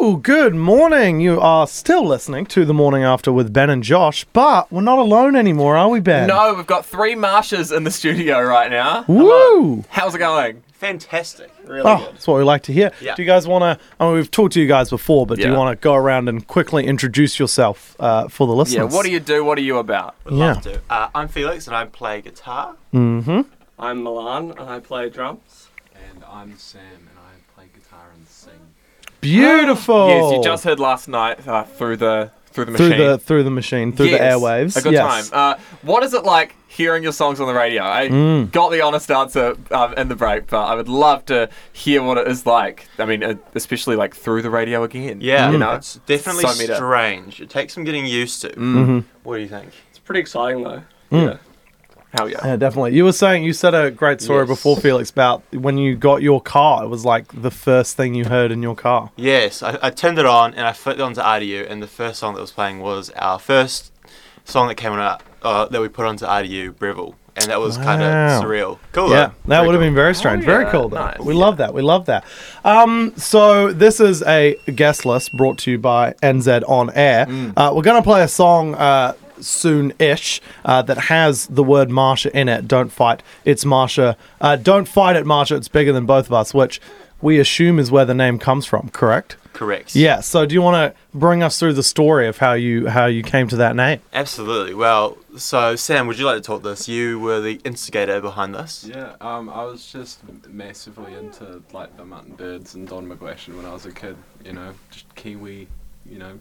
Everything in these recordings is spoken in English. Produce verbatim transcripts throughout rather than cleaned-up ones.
Woo! Good morning. You are still listening to The Morning After with Ben and Josh, but we're not alone anymore, are we, Ben? No, we've got three Marshes in the studio right now. Woo! Hello. How's it going? Fantastic. Really Oh, good. that's what we like to hear. Yeah. Do you guys want to, I mean, we've talked to you guys before, but do you Yeah. want to go around and quickly introduce yourself uh, for the Yeah, listeners? what do you do? What are you about? Would love to. Uh, I'm Felix and I play guitar. Mm-hmm. I'm Milan and I play drums. And I'm Sam, and I play guitar and sing. Beautiful. Yes, you just heard last night uh, through the through the through machine. the through the machine, through Yes, the airwaves. A good yes. time. Uh, what is it like hearing your songs on the radio? I Mm. got the honest answer um, in the break, but I would love to hear what it is like. I mean, uh, especially like through the radio again. Yeah, you know, it's definitely so meta. strange. It takes some getting used to. Mm-hmm. What do you think? It's pretty exciting though. Mm. Yeah. Hell yeah. Yeah, definitely. You were saying, you said a great story Yes. before, Felix, about when you got your car. It was like the first thing you heard in your car. Yes, I, I turned it on and I flipped it onto R D U, and the first song that was playing was our first song that came on uh, that we put onto R D U, Breville, and that was kind Wow. of surreal. Cool. Yeah, though. that Very would have cool. been very strange. Oh, Very yeah, cool, though. nice. We love that. We love that. Um, so this is a guest list brought to you by N Z On Air. Mm. Uh, we're going to play a song uh, soon-ish uh, that has the word Marsha in it. Don't fight. It's Marsha. Uh, don't fight it, Marsha. It's bigger than both of us, which we assume is where the name comes from, correct? Correct. Yeah. So do you want to bring us through the story of how you how you came to that name? Absolutely. Well, so Sam, would you like to talk this? You were the instigator behind this. Yeah, um, I was just massively into like the Mutton Birds and Don McGlashan when I was a kid. You know, just Kiwi. You know,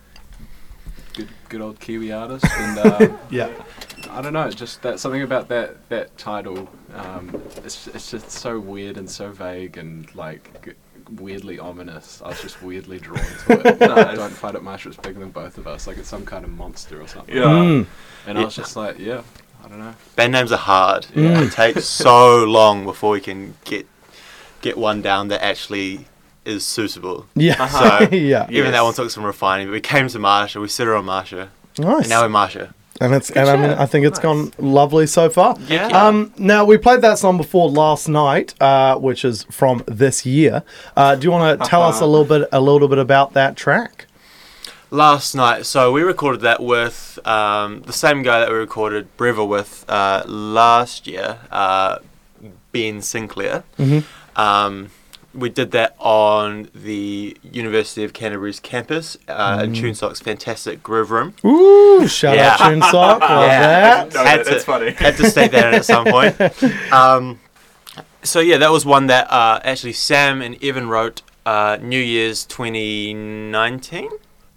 good good old Kiwi artist. And uh, Yeah. I don't know, just that something about that that title. Um, it's it's just so weird and so vague and like g- weirdly ominous. I was just weirdly drawn to it. Nice. Don't fight it, Marsha. It's bigger than both of us. Like it's some kind of monster or something. Yeah. Mm. And I was just like, yeah, I don't know. Band names are hard. Mm. It takes so long before we can get get one down that actually is suitable. Yeah. So, yeah. Even Yes. that one took some refining, but we came to Marsha, we settled on Marsha, Nice. and now we're Marsha. And it's and I mean I think it's gone lovely so far. Yeah. Um, now we played that song before last night, uh, which is from this year. Uh, do you want to tell us a little bit a little bit about that track? Last night, so we recorded that with um, the same guy that we recorded Breville with uh, last year, uh, Ben Sinclair. Mhm. Um, we did that on the University of Canterbury's campus uh, in Tunesock's fantastic groove room. Ooh, shout Yeah. out Tunesock, love Yeah. that. No, Had that- to- that's funny. Had to state that in at some point. Um, so yeah, that was one that uh, actually Sam and Evan wrote uh, New Year's twenty nineteen,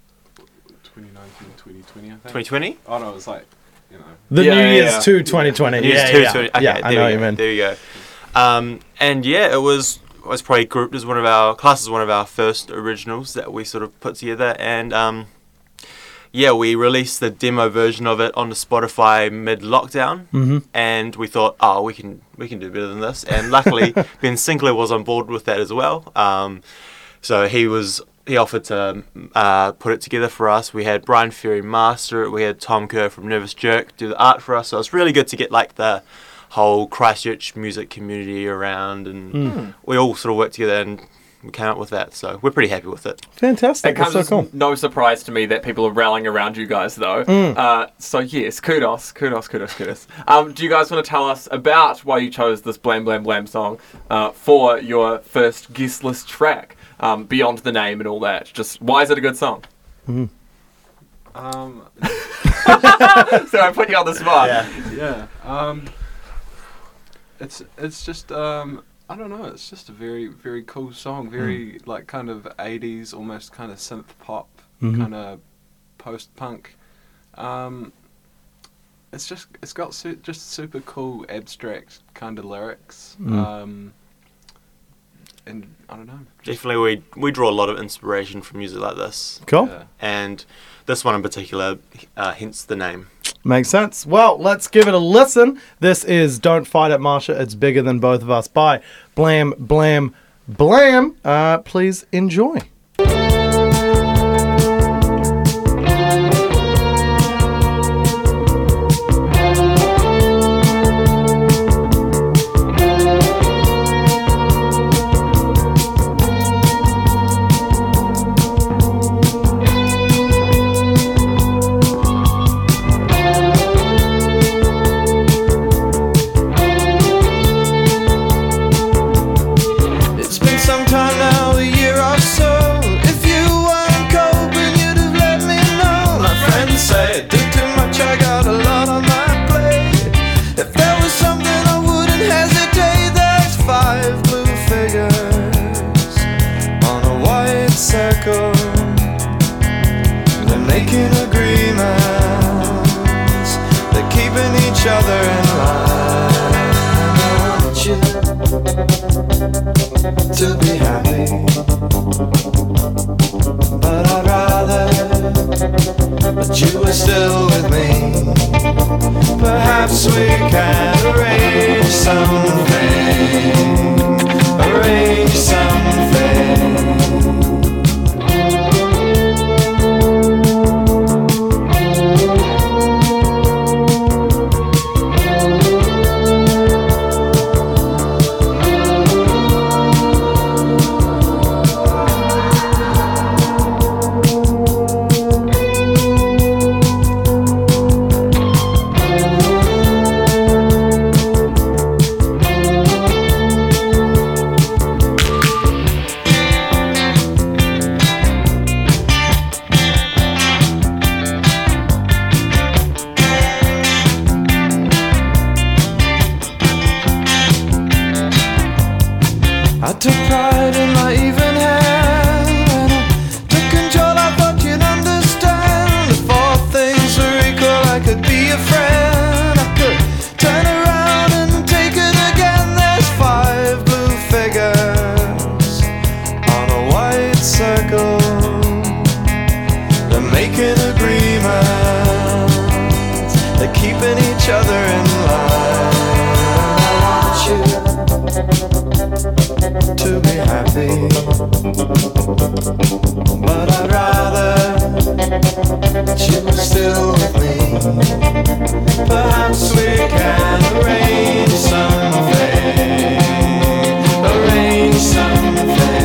twenty nineteen, twenty twenty, I think. twenty twenty? Oh no, it was like, you know. The Yeah, New yeah, Year's yeah. to twenty twenty. New Year's Yeah, two yeah, twenty. Okay, yeah. I there know we what you go, mean. There you go. Um, and yeah, it was was probably grouped as one of our class as one of our first originals that we sort of put together, and um, yeah, we released the demo version of it onto Spotify mid lockdown, Mm-hmm. and we thought, oh, we can we can do better than this. And luckily, Ben Sinclair was on board with that as well. Um, so he was he offered to uh, put it together for us. We had Brian Ferry master it. We had Tom Kerr from Nervous Jerk do the art for us. So it's really good to get like the whole Christchurch music community around, and Mm. we all sort of worked together and we came up with that. So we're pretty happy with it. Fantastic. It comes That's so as cool. no surprise to me that people are rallying around you guys, though. Mm. Uh, so yes, kudos, kudos, kudos, kudos. Um, do you guys want to tell us about why you chose this Blam Blam Blam song uh, for your first guest list track, um, beyond the name and all that? Just why is it a good song? Um, So I put you on the spot. yeah. Um, it's it's just um, I don't know. It's just a very very cool song. Very like kind of eighties, almost kind of synth pop, Mhm. kind of post punk. Um, it's just it's got su- just super cool abstract kind of lyrics. Mm. Um, and I don't know. just- Definitely, we we draw a lot of inspiration from music like this, Cool. yeah. and this one in particular, uh, hence the name. Makes sense. Well, let's give it a listen. This is Don't Fight It, Marsha. It's bigger than both of us by Blam Blam Blam. Uh, please enjoy. circle. They're making agreements. They're keeping each other in line. I want you to be happy, but I'd rather that you were still with me. Perhaps we can arrange something, arrange something. I took pride in my even hand. When I took control, I thought you'd understand. If all things were equal, I could be a friend. I could turn around and take it again. There's five blue figures on a white circle. They're making agreements. They're keeping each other in line. I want you to be happy, but I'd rather that you were still with me. Perhaps we can arrange something, arrange something.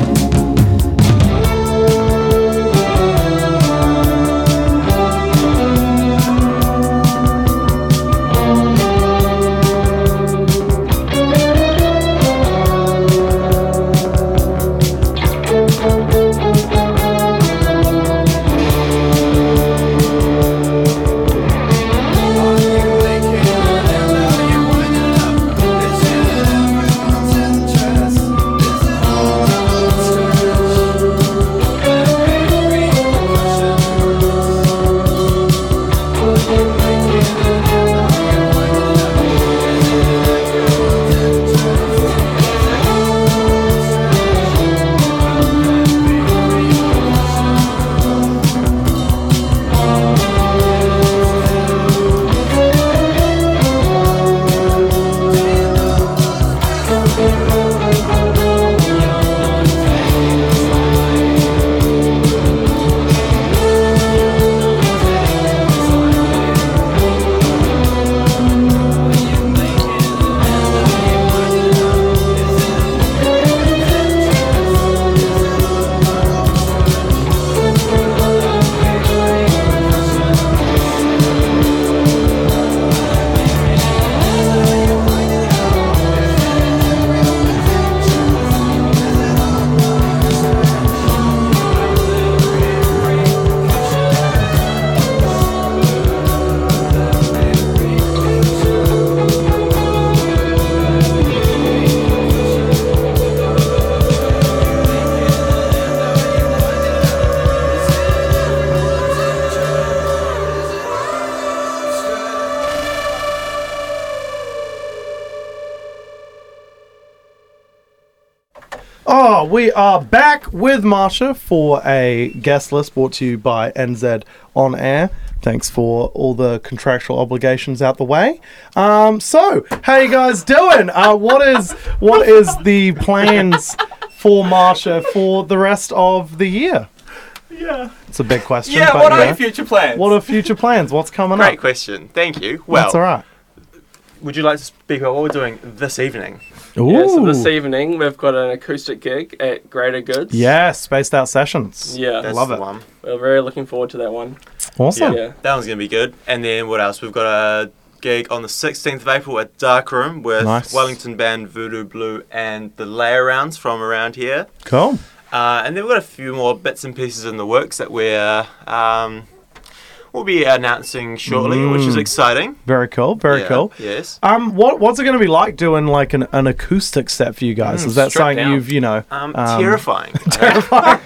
Oh, we are back with Marsha for a guest list brought to you by N Z On Air. Thanks for all the contractual obligations out the way. Um, so, how you guys doing? Uh, what is what is the plans for Marsha for the rest of the year? Yeah. It's a big question. Yeah, but what are yeah. your future plans? What are future plans? What's coming Great up? question. Thank you. Well, That's all right. would you like to speak about what we're doing this evening? Ooh. Yeah, so this evening we've got an acoustic gig at Greater Goods. Yeah, Spaced Out Sessions. Yeah. That's love the it. one. We're very looking forward to that one. Awesome. Yeah. That one's going to be good. And then what else? We've got a gig on the sixteenth of April at Dark Room with Nice. Wellington band Voodoo Blue and the Layarounds from around here. Cool. Uh, and then we've got a few more bits and pieces in the works that we're um, we'll be announcing shortly, which is Mm. exciting. Very cool. Very Yeah, cool. Yes. Um, what what's it going to be like doing like an, an acoustic set for you guys? Mm, Is that stripped something down. you've you know? Um, um, terrifying. terrifying.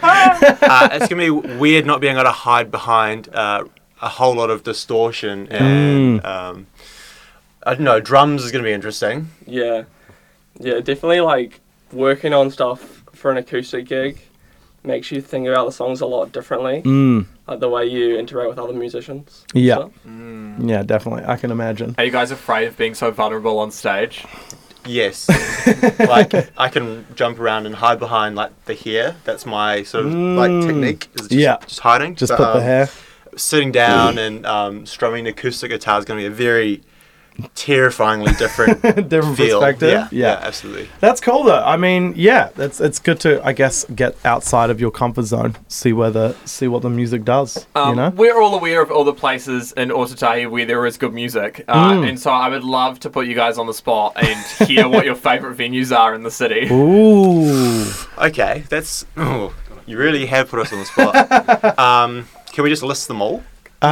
uh, it's gonna be weird not being able to hide behind uh, a whole lot of distortion and um, I don't know. Drums is gonna be interesting. Yeah, yeah, definitely. Like working on stuff for an acoustic gig makes you think about the songs a lot differently. Mm. Like the way you interact with other musicians. and Yeah. stuff. Yeah, definitely. I can imagine. Are you guys afraid of being so vulnerable on stage? Yes, like I can jump around and hide behind like the hair. That's my sort of like Mm. technique. Is just, Yeah. just hiding. Just But, put the um, hair. Sitting down and um, strumming the acoustic guitar is going to be a very terrifyingly different Different feel. perspective. Yeah, Yeah. yeah, absolutely. That's cool though. I mean, yeah, that's it's good to I guess get outside of your comfort zone, see where the see what the music does. Um, you know. We're all aware of all the places in Otatahi where there is good music, uh, Mm. and so I would love to put you guys on the spot and hear what your favourite venues are in the city. Ooh. Okay, that's oh, you really have put us on the spot. um, can we just list them all?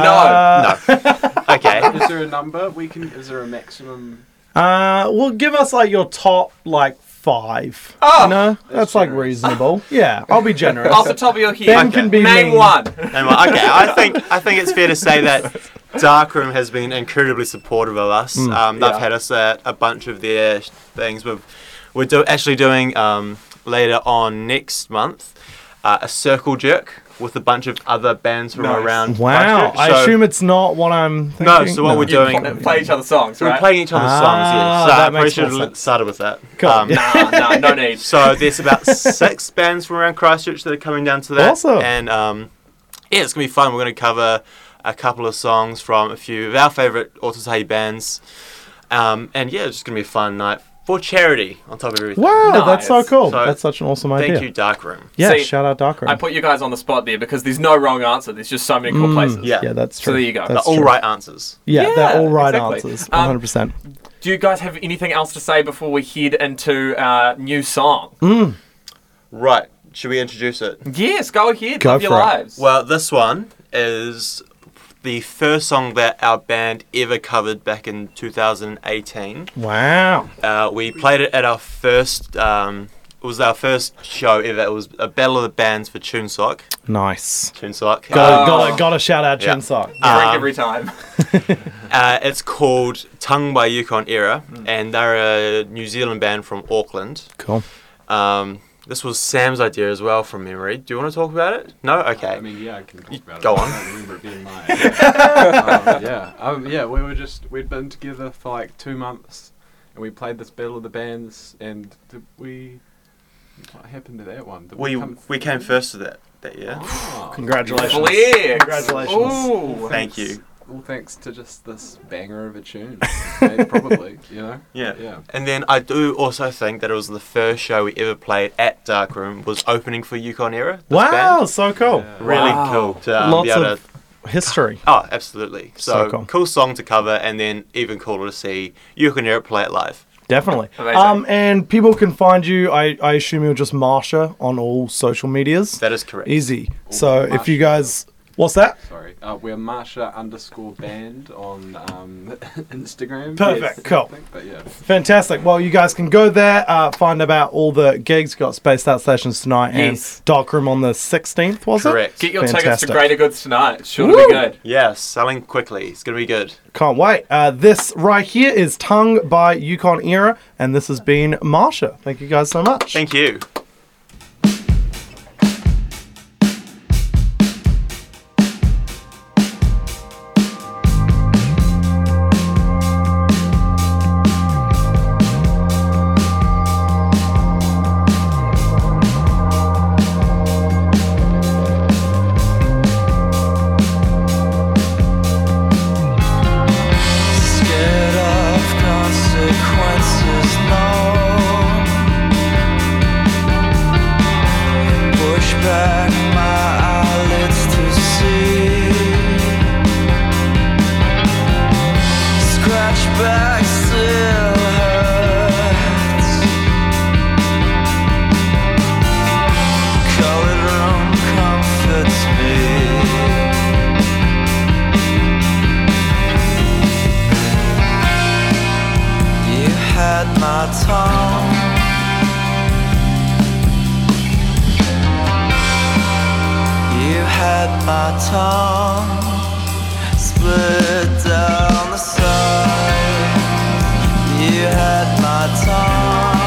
Uh, no. Okay. Is there a number we can? Is there a maximum? Uh, well, give us like your top like five. Oh, you know, that's, that's like generous. reasonable. Yeah, I'll be generous. Off the top of your head, Ben Okay. can be name mean. one. Anyway, okay, I think I think it's fair to say that Darkroom has been incredibly supportive of us. Mm, um, they've yeah. had us at a bunch of their things. We've, we're do- actually doing um, later on next month uh, a circle jerk with a bunch of other bands from Nice. around. Wow, Christchurch. I So assume it's not what I'm thinking. No, so what we're You doing- pl- play each other's songs, we're right? playing each other's Ah, songs. Yeah, so that I probably makes should more have sense. started with that. Cool. Um, Nah, nah, no need. So there's about six bands from around Christchurch that are coming down to that. Awesome. And um, yeah, it's gonna be fun. We're gonna cover a couple of songs from a few of our favourite Otatahi bands. Um, and yeah, it's just gonna be a fun night for charity on top of everything. Wow, that's so Nice. cool. So, that's such an awesome idea. Thank you, Darkroom. Yeah, See, shout out Darkroom. I put you guys on the spot there because there's no wrong answer. There's just so many cool Mm, places. Yeah. Yeah, that's So true. there you go. The That's all true. right answers. Yeah, Yeah, they're all right exactly. answers. Um, one hundred percent. Do you guys have anything else to say before we head into our new song? Mm. Right. Should we introduce it? Yes, go ahead. Go Live your for it. lives. Well, this one is the first song that our band ever covered back in two thousand eighteen. Wow. Uh, we played it at our first. Um, it was our first show ever. It was a battle of the bands for Tunesock. Nice. Tunesock. Got, Oh. got, got to shout out Yeah. Chinsock. Drink um, every time. Uh, it's called Tongue by Yukon Era, and they're a New Zealand band from Auckland. Cool. Um, this was Sam's idea as well, from memory. Do you want to talk about it? No. Okay. I mean, yeah, I can talk You- about go it. on. I don't remember it being mine. um, yeah, um, yeah. We were just we'd been together for like two months, and we played this battle of the bands. And did we? What happened to that one? Did we come we came first to that that year. Oh. Congratulations. Flex. Congratulations. Ooh. Thank you. All thanks to just this banger of a tune, maybe, probably. You know. Yeah. Yeah. And then I do also think that it was the first show we ever played at Darkroom was opening for Yukon Era. This Wow, band. so cool. Yeah. Really Wow. cool to um, Lots be able of to. history. Oh, absolutely. So, So cool. cool song to cover, and then even cooler to see Yukon Era play it live. Definitely. Amazing. Um, and people can find you, I, I assume you're just Marsha on all social medias. That is correct. Easy. So if you Marsha. guys... What's that? Sorry. Uh, we're Marsha underscore band on um, Instagram. Perfect, Yes, cool. I think, but yeah. Fantastic. Well, you guys can go there, uh, find about all the gigs. Got Spaced Out Sessions tonight Yes. and Darkroom on the sixteenth, was Correct. Get your tickets to Fantastic. Greater Goods tonight. It's sure to Woo. be good. Yeah, selling quickly. It's going to be good. it? Can't wait. Uh, this right here is Tongue by Yukon Era, and this has been Marsha. Thank you guys so much. Thank you. Scared of consequences, no. Push back my eyelids to see. Scratch back still hurts. Colored room comforts me. You had my tongue. had my tongue split down the side. You had my tongue.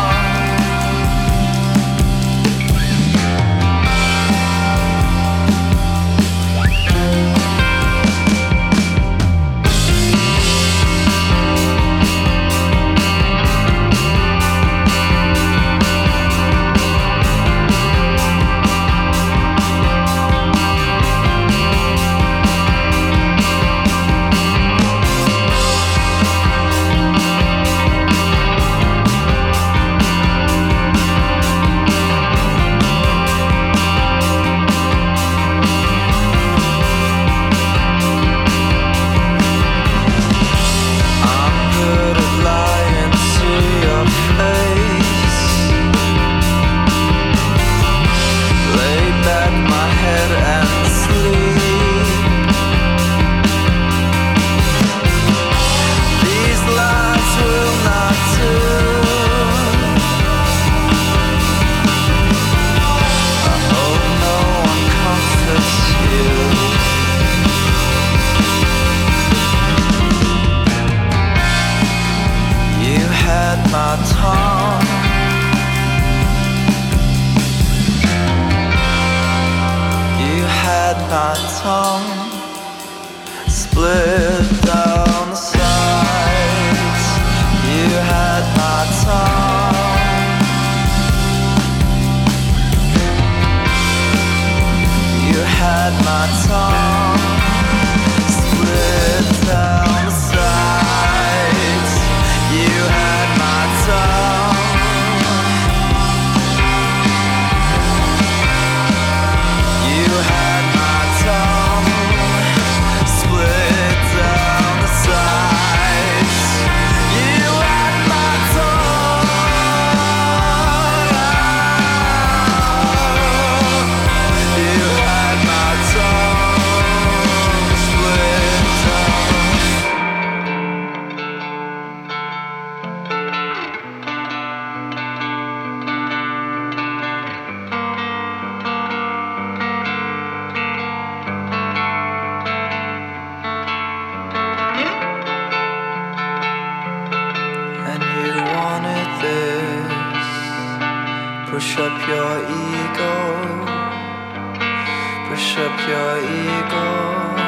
My tongue split down the sides. You had my tongue. You had my tongue split down the sides. You had my tongue. You had my tongue split down the sides. You had my tongue. You had my tongue split and you wanted this. Push up your ego. Push up your ego.